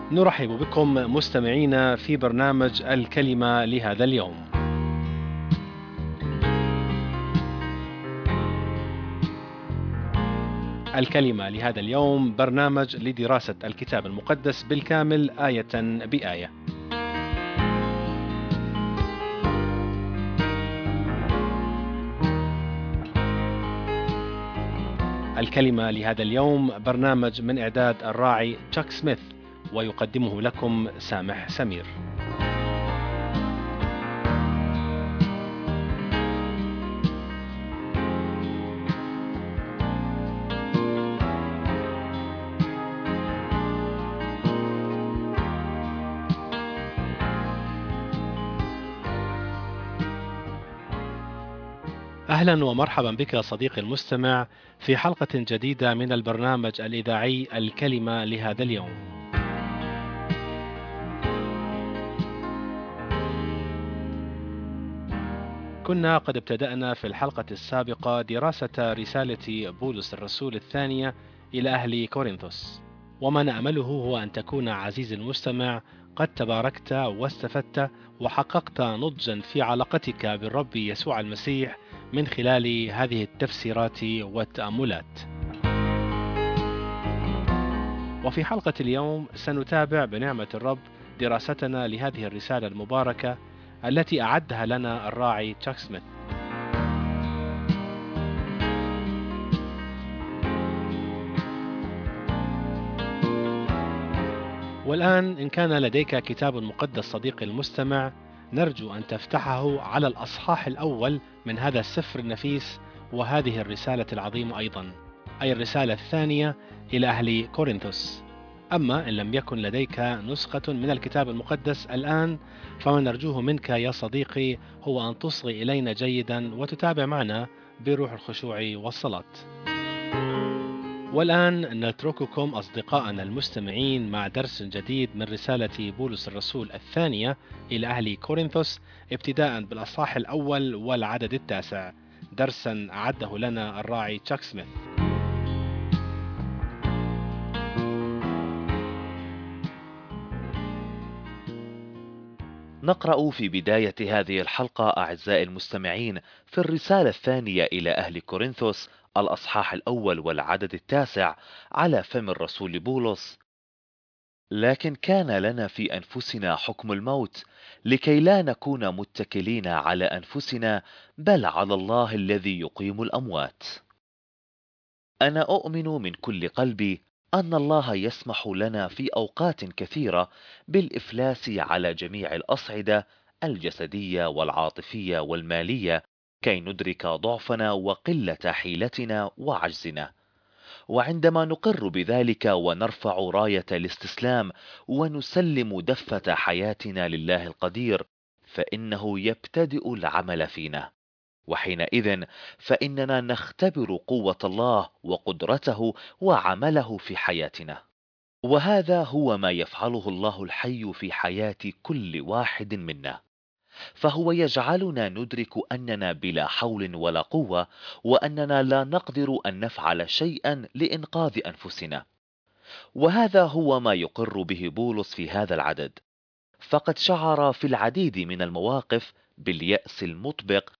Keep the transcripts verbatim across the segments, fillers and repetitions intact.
نرحب بكم مستمعينا في برنامج الكلمة لهذا اليوم. الكلمة لهذا اليوم برنامج لدراسة الكتاب المقدس بالكامل آية بآية. الكلمة لهذا اليوم برنامج من إعداد الراعي تشاك سميث، ويقدمه لكم سامح سمير. أهلا ومرحبا بك صديقي المستمع في حلقة جديدة من البرنامج الإذاعي الكلمة لهذا اليوم. كنا قد ابتدأنا في الحلقة السابقة دراسة رسالة بولس الرسول الثانية إلى أهل كورنثوس، وما نأمله هو أن تكون عزيزي المستمع قد تباركت واستفدت وحققت نضجا في علاقتك بالرب يسوع المسيح من خلال هذه التفسيرات والتأملات. وفي حلقة اليوم سنتابع بنعمة الرب دراستنا لهذه الرسالة المباركة التي أعدها لنا الراعي تشاك سميث. والآن إن كان لديك كتاب مقدس صديقي المستمع، نرجو أن تفتحه على الأصحاح الأول من هذا السفر النفيس وهذه الرسالة العظيمة أيضا، أي الرسالة الثانية إلى أهل كورنثوس. أما إن لم يكن لديك نسخة من الكتاب المقدس الآن، فما نرجوه منك يا صديقي هو أن تصغي إلينا جيدا وتتابع معنا بروح الخشوع والصلاة. والآن نترككم أصدقائنا المستمعين مع درس جديد من رسالة بولس الرسول الثانية إلى أهل كورنثوس، ابتداء بالأصحاح الأول والعدد التاسع، درسا أعده لنا الراعي تشاك سميث. نقرأ في بداية هذه الحلقة أعزائي المستمعين في الرسالة الثانية إلى أهل كورنثوس الأصحاح الأول والعدد التاسع على فم الرسول بولس: لكن كان لنا في أنفسنا حكم الموت، لكي لا نكون متكلين على أنفسنا بل على الله الذي يقيم الأموات. أنا أؤمن من كل قلبي أن الله يسمح لنا في أوقات كثيرة بالإفلاس على جميع الأصعدة الجسدية والعاطفية والمالية، كي ندرك ضعفنا وقلة حيلتنا وعجزنا. وعندما نقر بذلك ونرفع راية الاستسلام ونسلم دفة حياتنا لله القدير، فإنه يبتدئ العمل فينا، وحينئذ فإننا نختبر قوة الله وقدرته وعمله في حياتنا. وهذا هو ما يفعله الله الحي في حياة كل واحد منا، فهو يجعلنا ندرك أننا بلا حول ولا قوة، وأننا لا نقدر أن نفعل شيئا لإنقاذ أنفسنا. وهذا هو ما يقر به بولس في هذا العدد، فقد شعر في العديد من المواقف باليأس المطبق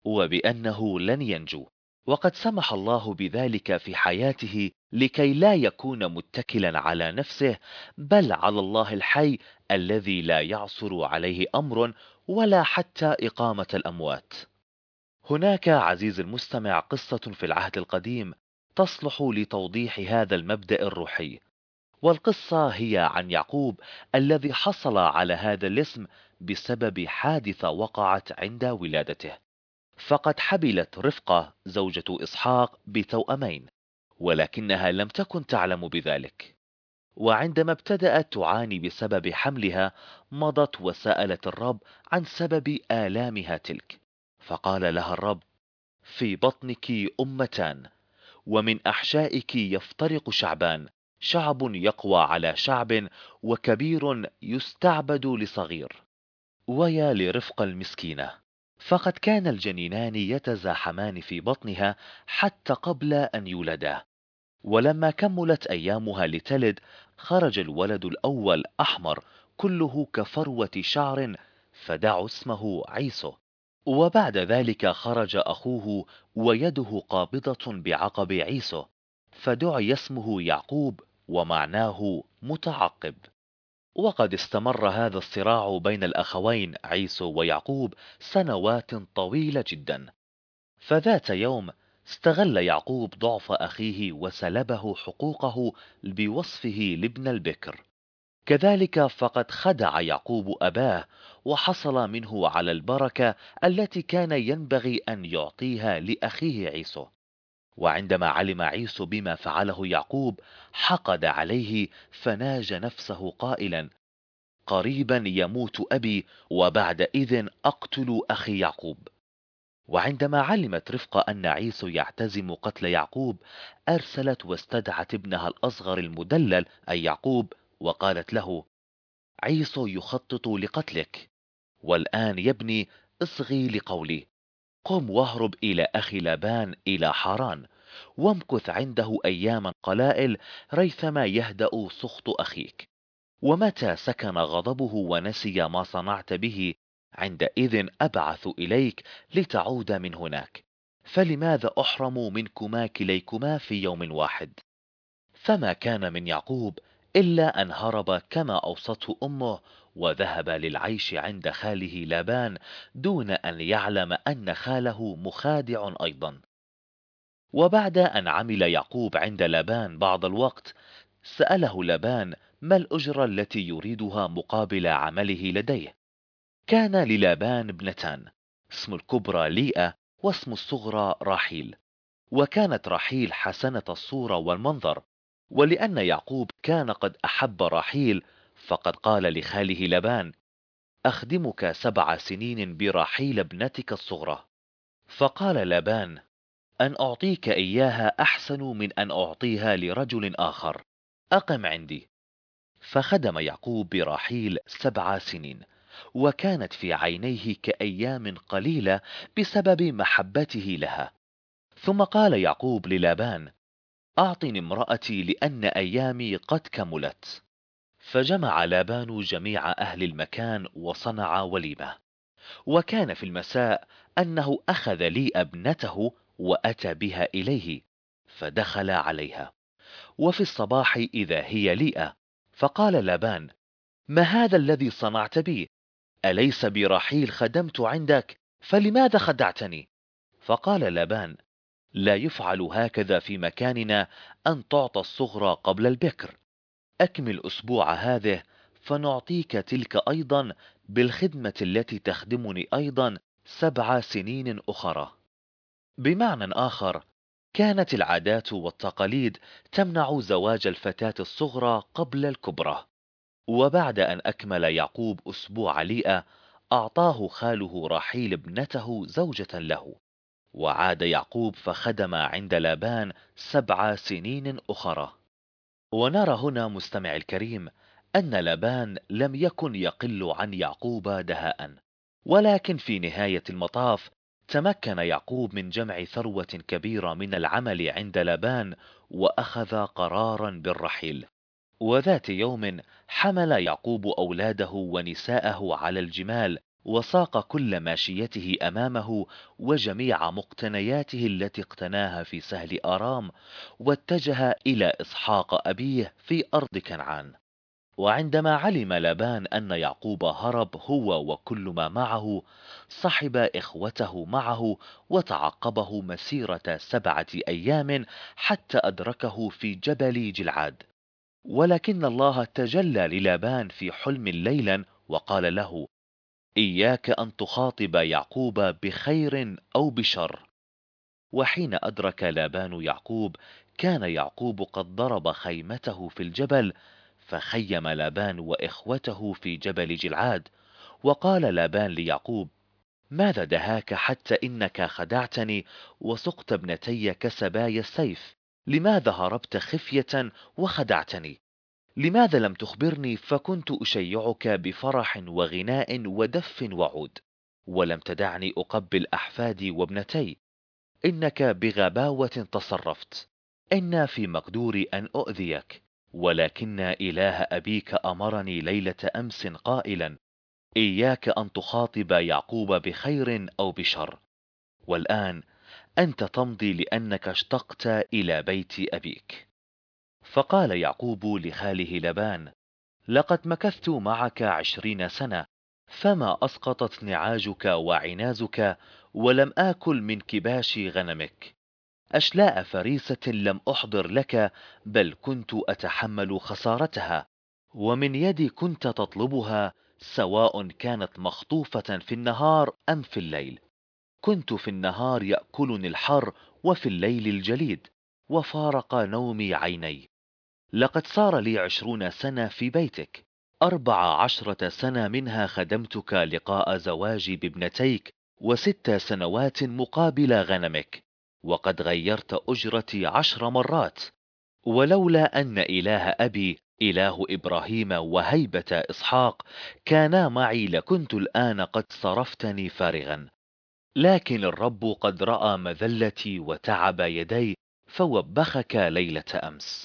وبأنه لن ينجو، وقد سمح الله بذلك في حياته لكي لا يكون متكلا على نفسه بل على الله الحي الذي لا يعثر عليه أمر ولا حتى إقامة الأموات. هناك عزيز المستمع قصة في العهد القديم تصلح لتوضيح هذا المبدأ الروحي، والقصة هي عن يعقوب الذي حصل على هذا الاسم بسبب حادثة وقعت عند ولادته. فقد حبلت رفقة زوجة إسحاق بتوأمين، ولكنها لم تكن تعلم بذلك. وعندما ابتدأت تعاني بسبب حملها، مضت وسألت الرب عن سبب آلامها تلك، فقال لها الرب: في بطنك أمتان، ومن أحشائك يفترق شعبان، شعب يقوى على شعب، وكبير يستعبد لصغير. ويا لرفقة المسكينة، فقد كان الجنينان يتزاحمان في بطنها حتى قبل أن يولدا، ولما كملت أيامها لتلد خرج الولد الأول أحمر كله كفروة شعر، فدعوا اسمه عيسو. وبعد ذلك خرج أخوه ويده قابضة بعقب عيسو، فدعي اسمه يعقوب، ومعناه متعقب. وقد استمر هذا الصراع بين الأخوين عيسو ويعقوب سنوات طويلة جدا. فذات يوم استغل يعقوب ضعف أخيه وسلبه حقوقه بوصفه لابن البكر. كذلك فقد خدع يعقوب أباه، وحصل منه على البركة التي كان ينبغي أن يعطيها لأخيه عيسو. وعندما علم عيسو بما فعله يعقوب حقد عليه، فناج نفسه قائلا: قريبا يموت أبي، وبعدئذ أقتل أخي يعقوب. وعندما علمت رفقة أن عيسو يعتزم قتل يعقوب، أرسلت واستدعت ابنها الأصغر المدلل أي يعقوب، وقالت له: عيسو يخطط لقتلك، والآن يا ابني اصغي لقولي، قم واهرب إلى أخي لابان إلى حران، وامكث عنده أياما قلائل ريثما يهدأ سخط أخيك، ومتى سكن غضبه ونسي ما صنعت به، عندئذ أبعث إليك لتعود من هناك، فلماذا أحرم منكما كليكما في يوم واحد؟ فما كان من يعقوب إلا أن هرب كما أوصته أمه، وذهب للعيش عند خاله لابان دون أن يعلم أن خاله مخادع أيضا. وبعد أن عمل يعقوب عند لابان بعض الوقت، سأله لابان ما الأجرة التي يريدها مقابل عمله لديه. كان للابان ابنتان، اسم الكبرى ليئة واسم الصغرى راحيل، وكانت راحيل حسنة الصورة والمنظر. ولأن يعقوب كان قد أحب راحيل، فقد قال لخاله لابان: أخدمك سبع سنين براحيل ابنتك الصغرى. فقال لابان: أن أعطيك إياها أحسن من أن أعطيها لرجل آخر، أقم عندي. فخدم يعقوب براحيل سبع سنين، وكانت في عينيه كأيام قليلة بسبب محبته لها. ثم قال يعقوب للابان: أعطني امرأتي لأن أيامي قد كملت. فجمع لابان جميع أهل المكان وصنع وليمة. وكان في المساء أنه أخذ لي ابنته وأتى بها إليه، فدخل عليها. وفي الصباح إذا هي ليئة، فقال لابان: ما هذا الذي صنعت بي؟ أليس برحيل خدمت عندك؟ فلماذا خدعتني؟ فقال لابان: لا يفعل هكذا في مكاننا، أن تعطى الصغرى قبل البكر. أكمل أسبوع هذه فنعطيك تلك أيضا، بالخدمة التي تخدمني أيضا سبع سنين أخرى. بمعنى آخر، كانت العادات والتقاليد تمنع زواج الفتاة الصغرى قبل الكبرى. وبعد أن أكمل يعقوب أسبوع ليئة، أعطاه خاله راحيل ابنته زوجة له، وعاد يعقوب فخدم عند لابان سبع سنين أخرى. ونرى هنا مستمع الكريم أن لابان لم يكن يقل عن يعقوب دهاء، ولكن في نهاية المطاف تمكن يعقوب من جمع ثروة كبيرة من العمل عند لابان، وأخذ قرارا بالرحيل. وذات يوم حمل يعقوب أولاده ونساءه على الجمال، وساق كل ماشيته أمامه وجميع مقتنياته التي اقتناها في سهل آرام، واتجه إلى إسحاق أبيه في أرض كنعان. وعندما علم لابان أن يعقوب هرب هو وكل ما معه، صحب إخوته معه وتعقبه مسيرة سبعة أيام حتى أدركه في جبل جلعاد. ولكن الله تجلى للابان في حلم ليلا وقال له: إياك أن تخاطب يعقوب بخير أو بشر. وحين أدرك لابان يعقوب، كان يعقوب قد ضرب خيمته في الجبل، فخيم لابان وإخوته في جبل جلعاد. وقال لابان ليعقوب: ماذا دهاك حتى إنك خدعتني وسقت ابنتي كسبايا السيف؟ لماذا هربت خفية وخدعتني؟ لماذا لم تخبرني فكنت أشيعك بفرح وغناء ودف وعود، ولم تدعني أقبل أحفادي وابنتي؟ إنك بغباوة تصرفت، إن في مقدوري أن أؤذيك، ولكن إله أبيك أمرني ليلة أمس قائلا: إياك أن تخاطب يعقوب بخير أو بشر، والآن أنت تمضي لأنك اشتقت إلى بيت أبيك. فقال يعقوب لخاله لبان: لقد مكثت معك عشرين سنة، فما أسقطت نعاجك وعنازك، ولم آكل من كباش غنمك. أشلاء فريسة لم أحضر لك، بل كنت أتحمل خسارتها، ومن يدي كنت تطلبها، سواء كانت مخطوفة في النهار أم في الليل. كنت في النهار يأكلني الحر، وفي الليل الجليد، وفارق نومي عيني. لقد صار لي عشرون سنة في بيتك، أربع عشرة سنة منها خدمتك لقاء زواجي بابنتيك، وست سنوات مقابل غنمك، وقد غيرت أجرتي عشر مرات. ولولا أن إله أبي إله إبراهيم وهيبة إسحاق كانا معي، لكنت الآن قد صرفتني فارغا. لكن الرب قد رأى مذلتي وتعب يدي، فوبخك ليلة أمس.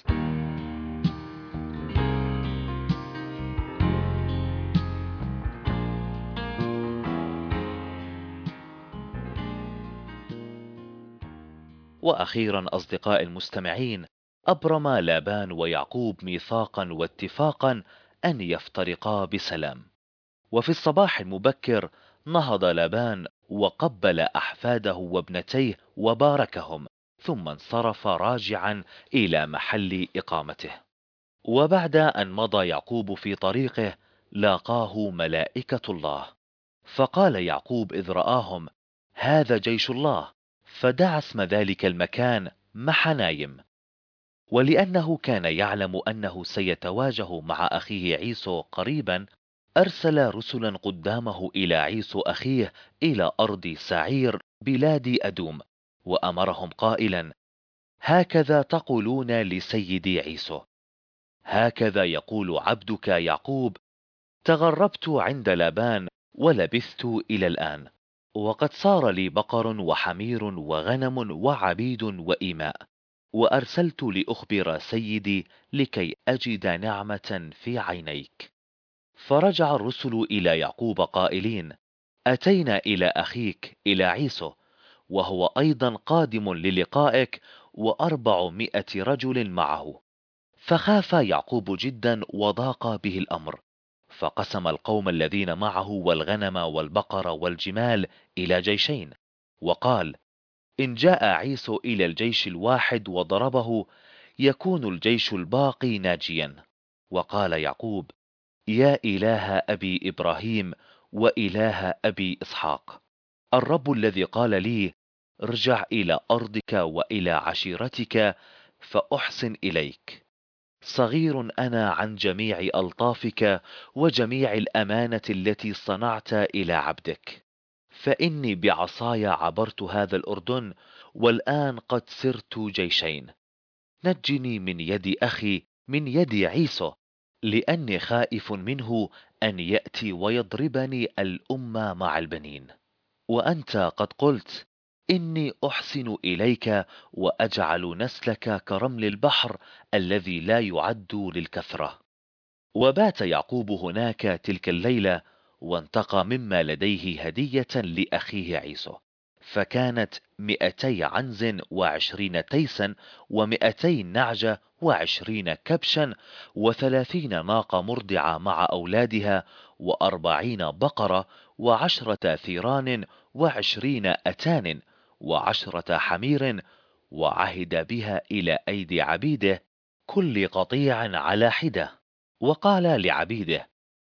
وأخيرا أصدقاء المستمعين، أبرم لابان ويعقوب ميثاقا واتفاقا أن يفترقا بسلام. وفي الصباح المبكر نهض لابان وقبل أحفاده وابنتيه وباركهم، ثم انصرف راجعا إلى محل إقامته. وبعد أن مضى يعقوب في طريقه لاقاه ملائكة الله، فقال يعقوب إذ رآهم: هذا جيش الله. فدعا اسم ذلك المكان محنايم. ولأنه كان يعلم أنه سيتواجه مع أخيه عيسو قريبا، أرسل رسلا قدامه إلى عيسو أخيه إلى أرض سعير بلاد أدوم، وأمرهم قائلا: هكذا تقولون لسيدي عيسو: هكذا يقول عبدك يعقوب، تغربت عند لابان ولبثت إلى الآن، وقد صار لي بقر وحمير وغنم وعبيد وإماء، وأرسلت لأخبر سيدي لكي أجد نعمة في عينيك. فرجع الرسل إلى يعقوب قائلين: أتينا إلى أخيك إلى عيسو، وهو أيضا قادم للقائك، وأربعمائة رجل معه. فخاف يعقوب جدا وضاق به الأمر، فقسم القوم الذين معه والغنم والبقر والجمال إلى جيشين، وقال: إن جاء عيسو إلى الجيش الواحد وضربه، يكون الجيش الباقي ناجيا. وقال يعقوب: يا إله أبي إبراهيم وإله أبي إسحاق، الرب الذي قال لي: ارجع إلى أرضك وإلى عشيرتك فأحسن إليك، صغير أنا عن جميع ألطافك وجميع الأمانة التي صنعت إلى عبدك. فإني بعصاي عبرت هذا الأردن، والآن قد سرت جيشين. نجني من يد أخي، من يد عيسو، لأني خائف منه أن يأتي ويضربني الأمة مع البنين. وأنت قد قلت: إني أحسن إليك وأجعل نسلك كرمل البحر الذي لا يعد للكثرة. وبات يعقوب هناك تلك الليلة، وانتقى مما لديه هدية لأخيه عيسو، فكانت مئتي عنز وعشرين تيسا ومئتي نعجة وعشرين كبشا وثلاثين ناقة مرضعة مع أولادها وأربعين بقرة وعشرة ثيران وعشرين أتان وعشرة حمير، وعهد بها إلى أيدي عبيده كل قطيع على حدة. وقال لعبيده: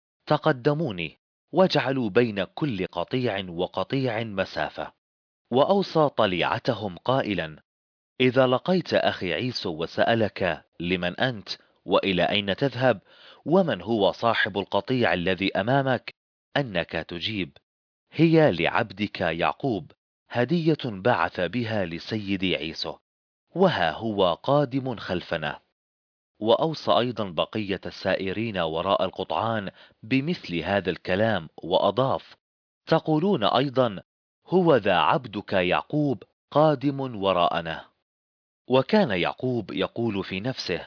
تقدموني واجعلوا بين كل قطيع وقطيع مسافة. وأوصى طليعتهم قائلا: إذا لقيت أخي عيسو وسألك: لمن أنت؟ وإلى أين تذهب؟ ومن هو صاحب القطيع الذي أمامك؟ أنك تجيب: هي لعبدك يعقوب، هدية بعث بها لسيدي عيسو، وها هو قادم خلفنا. وأوصى أيضا بقية السائرين وراء القطعان بمثل هذا الكلام، وأضاف: تقولون أيضا: هو ذا عبدك يعقوب قادم وراءنا. وكان يعقوب يقول في نفسه: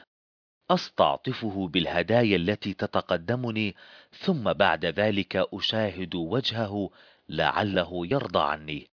أستعطفه بالهدايا التي تتقدمني، ثم بعد ذلك أشاهد وجهه لعله يرضى عني.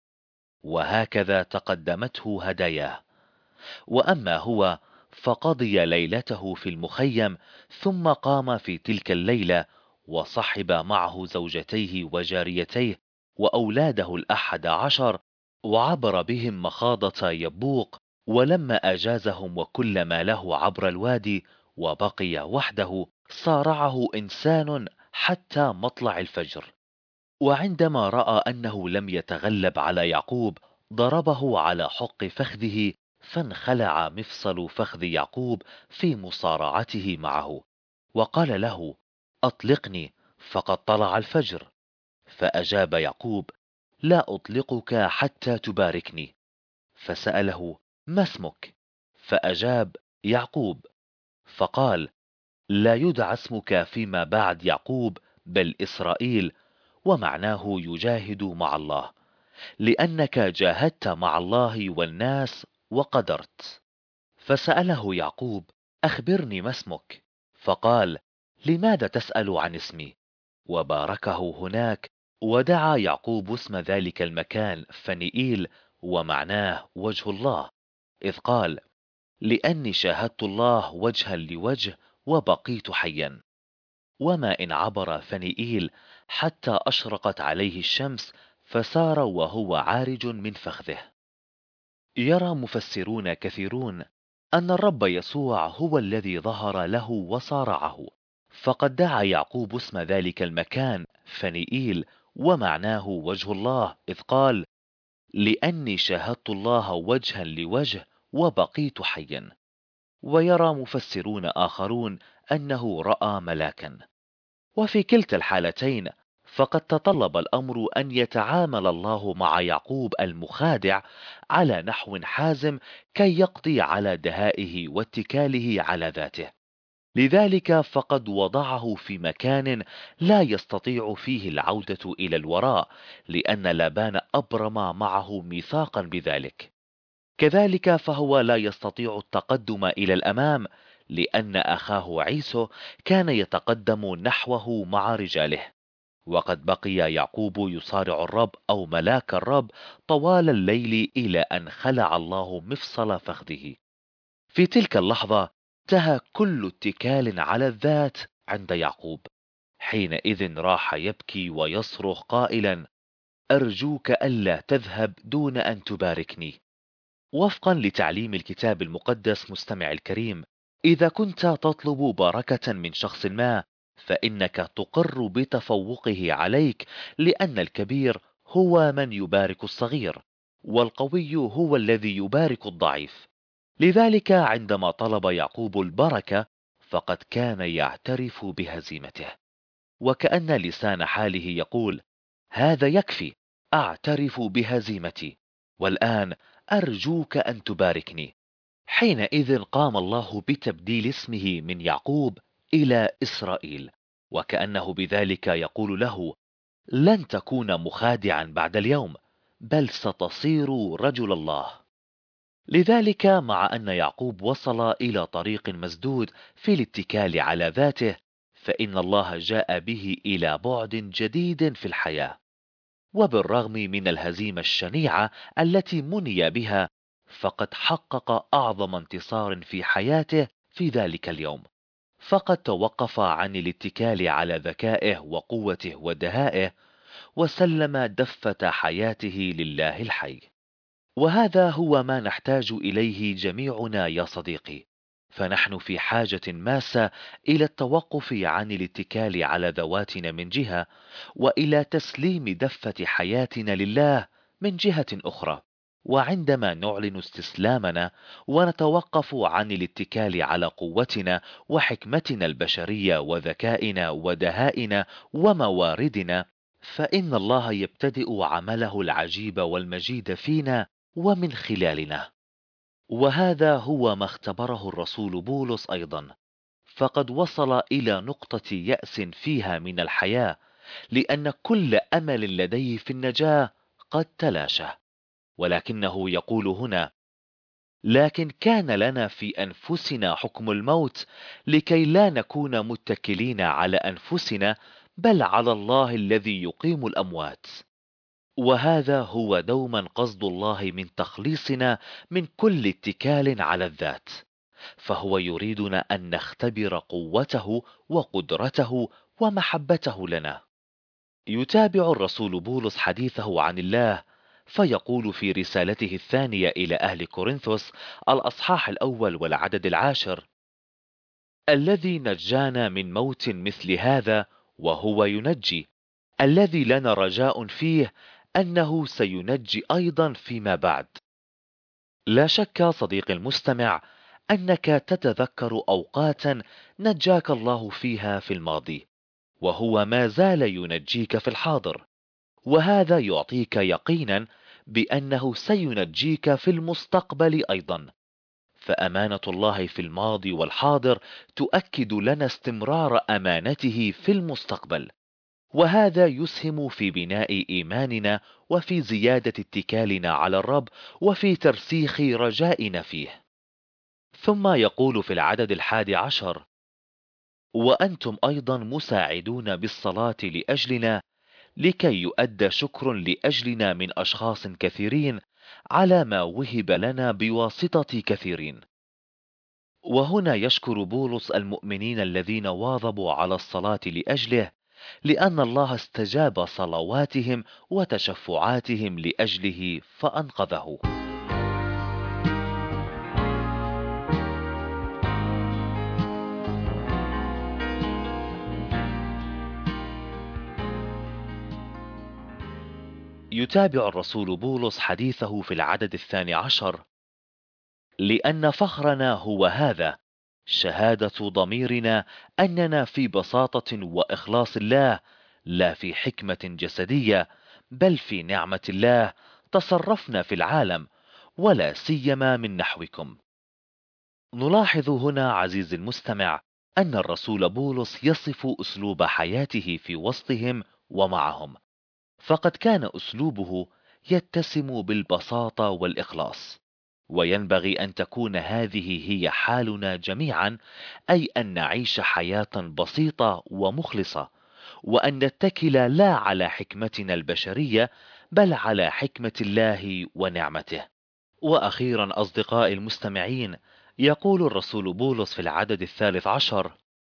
وهكذا تقدمته هداياه. وأما هو فقضي ليلته في المخيم، ثم قام في تلك الليلة وصحب معه زوجتيه وجاريتيه وأولاده الأحد عشر، وعبر بهم مخاضة يبوق. ولما أجازهم وكل ما له عبر الوادي وبقي وحده، صارعه إنسان حتى مطلع الفجر. وعندما رأى أنه لم يتغلب على يعقوب، ضربه على حق فخذه، فانخلع مفصل فخذ يعقوب في مصارعته معه، وقال له: أطلقني، فقد طلع الفجر. فأجاب يعقوب: لا أطلقك حتى تباركني. فسأله: ما اسمك؟ فأجاب: يعقوب. فقال: لا يدعى اسمك فيما بعد يعقوب، بل إسرائيل، ومعناه يجاهد مع الله، لأنك جاهدت مع الله والناس وقدرت. فسأله يعقوب: أخبرني ما اسمك؟ فقال: لماذا تسأل عن اسمي؟ وباركه هناك. ودعا يعقوب اسم ذلك المكان فنئيل، ومعناه وجه الله، إذ قال: لأني شاهدت الله وجها لوجه وبقيت حيا. وما إن عبر فنئيل حتى أشرقت عليه الشمس، فسار وهو عارج من فخذه. يرى مفسرون كثيرون أن الرب يسوع هو الذي ظهر له وصارعه، فقد دعا يعقوب اسم ذلك المكان فنئيل، ومعناه وجه الله، إذ قال: لأني شاهدت الله وجها لوجه وبقيت حيا. ويرى مفسرون آخرون أنه رأى ملاكا. وفي كلتا الحالتين فقد تطلب الأمر أن يتعامل الله مع يعقوب المخادع على نحو حازم، كي يقضي على دهائه واتكاله على ذاته. لذلك فقد وضعه في مكان لا يستطيع فيه العودة إلى الوراء، لأن لابان أبرم معه ميثاقا بذلك. كذلك فهو لا يستطيع التقدم إلى الأمام، لأن أخاه عيسو كان يتقدم نحوه مع رجاله. وقد بقي يعقوب يصارع الرب أو ملاك الرب طوال الليل، إلى أن خلع الله مفصل فخذه. في تلك اللحظة انتهى كل اتكال على الذات عند يعقوب. حينئذ راح يبكي ويصرخ قائلا: أرجوك ألا تذهب دون أن تباركني. وفقا لتعليم الكتاب المقدس مستمع الكريم، إذا كنت تطلب بركة من شخص ما، فإنك تقر بتفوقه عليك، لأن الكبير هو من يبارك الصغير، والقوي هو الذي يبارك الضعيف. لذلك عندما طلب يعقوب البركة، فقد كان يعترف بهزيمته، وكأن لسان حاله يقول: هذا يكفي، أعترف بهزيمتي، والآن أرجوك أن تباركني. حينئذ قام الله بتبديل اسمه من يعقوب إلى إسرائيل، وكأنه بذلك يقول له: لن تكون مخادعا بعد اليوم، بل ستصير رجل الله. لذلك مع أن يعقوب وصل إلى طريق مسدود في الاتكال على ذاته، فإن الله جاء به إلى بعد جديد في الحياة. وبالرغم من الهزيمة الشنيعة التي مني بها، فقد حقق أعظم انتصار في حياته في ذلك اليوم. فقد توقف عن الاتكال على ذكائه وقوته ودهائه، وسلم دفة حياته لله الحي. وهذا هو ما نحتاج إليه جميعنا يا صديقي. فنحن في حاجة ماسة إلى التوقف عن الاتكال على ذواتنا من جهة، وإلى تسليم دفة حياتنا لله من جهة أخرى. وعندما نعلن استسلامنا ونتوقف عن الاتكال على قوتنا وحكمتنا البشرية وذكائنا ودهائنا ومواردنا، فإن الله يبتدئ عمله العجيب والمجيد فينا ومن خلالنا. وهذا هو ما اختبره الرسول بولس أيضا، فقد وصل إلى نقطة يأس فيها من الحياة، لأن كل أمل لديه في النجاة قد تلاشى. ولكنه يقول هنا: لكن كان لنا في أنفسنا حكم الموت لكي لا نكون متكلين على أنفسنا بل على الله الذي يقيم الأموات. وهذا هو دوما قصد الله من تخليصنا من كل اتكال على الذات، فهو يريدنا أن نختبر قوته وقدرته ومحبته لنا. يتابع الرسول بولس حديثه عن الله فيقول في رسالته الثانية إلى أهل كورنثوس الأصحاح الأول والعدد العاشر: الذي نجانا من موت مثل هذا وهو ينجي، الذي لنا رجاء فيه أنه سينجي أيضا فيما بعد. لا شك صديقي المستمع أنك تتذكر أوقاتا نجاك الله فيها في الماضي، وهو ما زال ينجيك في الحاضر، وهذا يعطيك يقينا بأنه سينجيك في المستقبل أيضا. فأمانة الله في الماضي والحاضر تؤكد لنا استمرار أمانته في المستقبل، وهذا يسهم في بناء إيماننا وفي زيادة اتكالنا على الرب وفي ترسيخ رجائنا فيه. ثم يقول في العدد الحادي عشر: وأنتم أيضا مساعدون بالصلاة لأجلنا لكي يؤدى شكر لأجلنا من أشخاص كثيرين على ما وهب لنا بواسطة كثيرين. وهنا يشكر بولس المؤمنين الذين واظبوا على الصلاة لأجله، لأن الله استجاب صلواتهم وتشفعاتهم لأجله فأنقذه. يتابع الرسول بولس حديثه في العدد الثاني عشر: لأن فخرنا هو هذا، شهادة ضميرنا أننا في بساطة وإخلاص الله، لا في حكمة جسدية، بل في نعمة الله تصرفنا في العالم، ولا سيما من نحوكم. نلاحظ هنا عزيزي المستمع أن الرسول بولس يصف أسلوب حياته في وسطهم ومعهم، فقد كان أسلوبه يتسم بالبساطة والإخلاص، وينبغي أن تكون هذه هي حالنا جميعا، أي أن نعيش حياة بسيطة ومخلصة، وأن نتكل لا على حكمتنا البشرية بل على حكمة الله ونعمته. وأخيرا أصدقائي المستمعين، يقول الرسول بولس في العدد الثالث عشر: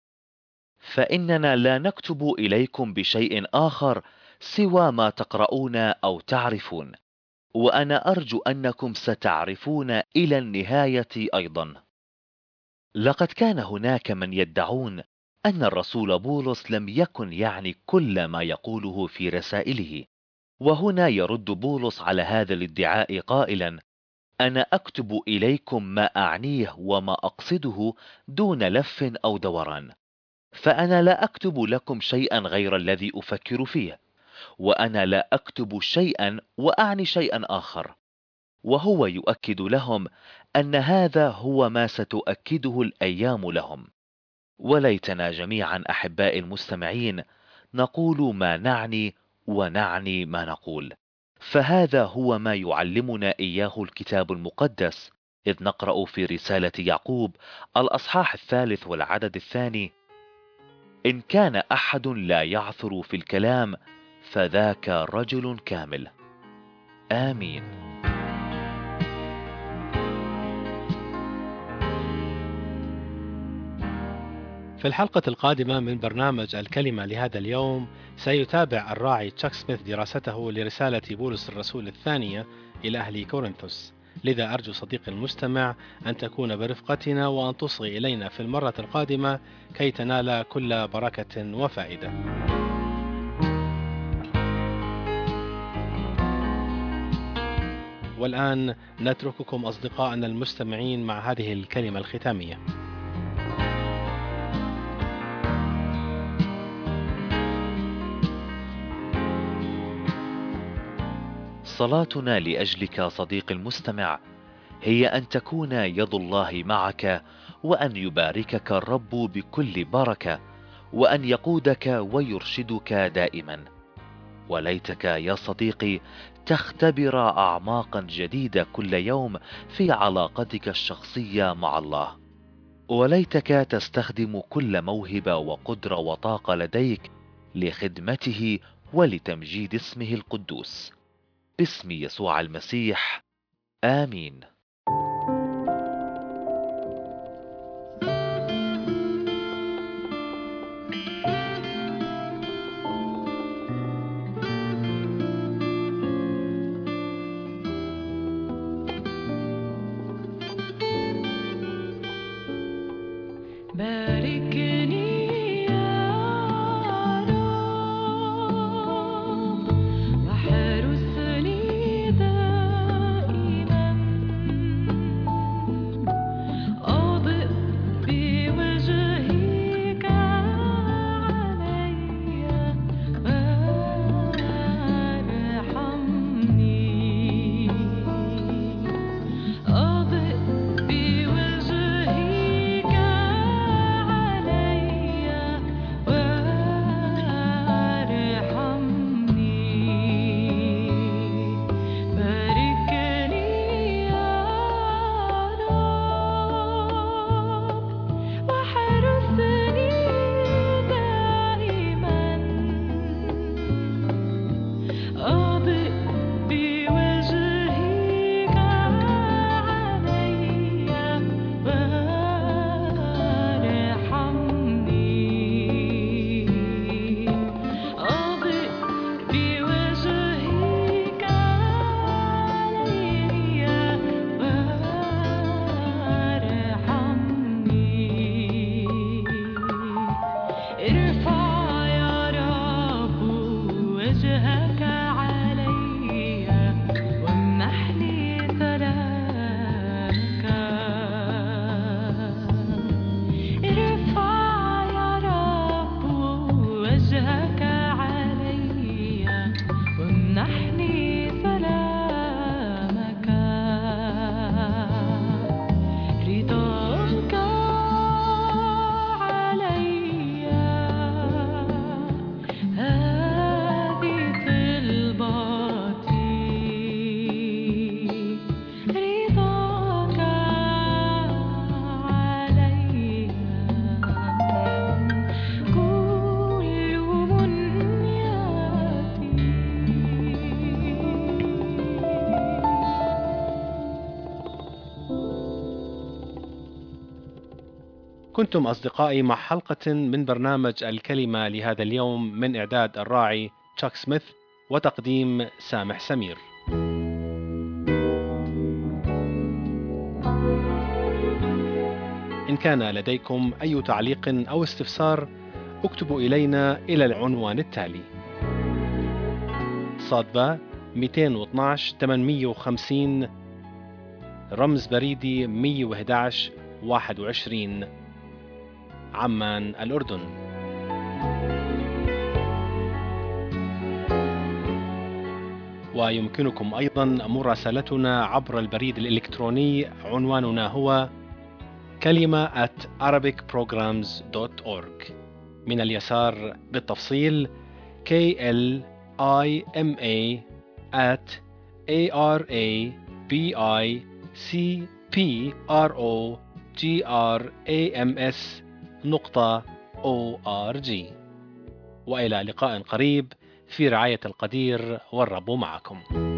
فإننا لا نكتب إليكم بشيء آخر سوى ما تقرؤون أو تعرفون، وأنا أرجو أنكم ستعرفون إلى النهاية أيضا. لقد كان هناك من يدعون أن الرسول بولس لم يكن يعني كل ما يقوله في رسائله، وهنا يرد بولس على هذا الادعاء قائلا: أنا أكتب إليكم ما أعنيه وما أقصده دون لف أو دوران، فأنا لا أكتب لكم شيئا غير الذي أفكر فيه، وأنا لا أكتب شيئا وأعني شيئا آخر. وهو يؤكد لهم أن هذا هو ما ستؤكده الأيام لهم. وليتنا جميعا أحبائي المستمعين نقول ما نعني ونعني ما نقول، فهذا هو ما يعلمنا إياه الكتاب المقدس، إذ نقرأ في رسالة يعقوب الأصحاح الثالث والعدد الثاني: إن كان أحد لا يعثر في الكلام فذاك رجل كامل. آمين. في الحلقة القادمة من برنامج الكلمة لهذا اليوم سيتابع الراعي تشاك سميث دراسته لرسالة بولس الرسول الثانية إلى أهل كورنثوس. لذا أرجو صديقي المستمع أن تكون برفقتنا وأن تصغي إلينا في المرة القادمة كي تنال كل بركة وفائدة. والآن نترككم أصدقائنا المستمعين مع هذه الكلمة الختامية. صلاتنا لأجلك صديقي المستمع هي أن تكون يد الله معك، وأن يباركك الرب بكل بركة، وأن يقودك ويرشدك دائما. وليتك يا صديقي تختبر أعماقا جديدة كل يوم في علاقتك الشخصية مع الله. وليتك تستخدم كل موهبة وقدرة وطاقة لديك لخدمته ولتمجيد اسمه القدوس. باسم يسوع المسيح، آمين. باركني يا رب واحرسني دائما، أضئ بوجهك علي وارحمني، أضئ بوجهك علي وارحمني. باركني يا رب واحرسني دائما، أضئ بوجهك علي وارحمني، أضئ بوجهك علي وارحمني. ارفع يا رب وجهك علي وامنحني سلامك. ارفع يا رب وجهك علي وامنحني سلامك. رضاك علي، هذه طلباتي. رضاك علي كل منياتي. كنتم أصدقائي مع حلقة من برنامج الكلمة لهذا اليوم، من إعداد الراعي تشاك سميث وتقديم سامح سمير. إن كان لديكم أي تعليق أو استفسار اكتبوا إلينا إلى العنوان التالي: صادبة مئتين واثناشر ثمانمئة وخمسين، رمز بريدي مئة وأحد عشر واحد وعشرين، عمان، الأردن. ويمكنكم أيضا مراسلتنا عبر البريد الإلكتروني، عنواننا هو كلمة at arabic programs dot org. من اليسار بالتفصيل K L I M A at A R A B I C P R O G R A M S نقطة O R G. وإلى لقاء قريب في رعاية القدير، والرب معكم.